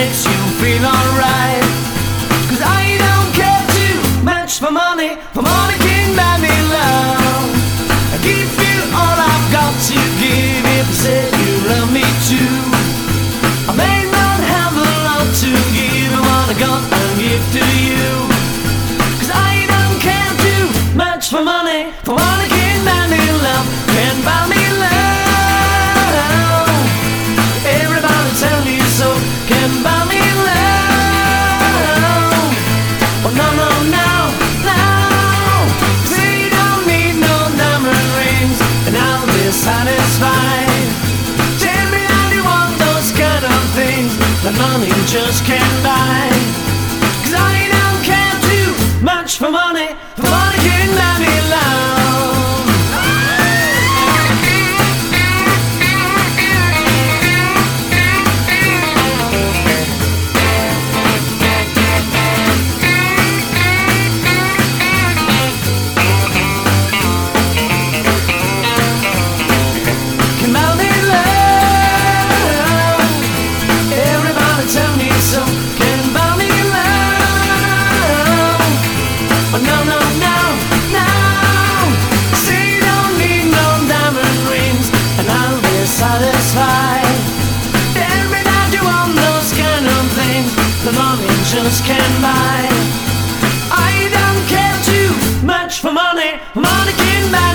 makes you feel alright. 'Cause I don't care too much for money can buy me love. I give you all I've got to give if you said you love me too. I may not have a lot to give, but what I got I'll give to you. 'Cause I don't care too much for money can buy me love, can buy me love. Everybody tell me so, can buy me love. Oh no, no, no, no. Say you don't need no diamond rings and I'll be satisfied. Tell me how you want those kind of things that money just can't buy. 'Cause I don't care too much for money can buy me love. The money just can't buy. I don't care too much for money can buy.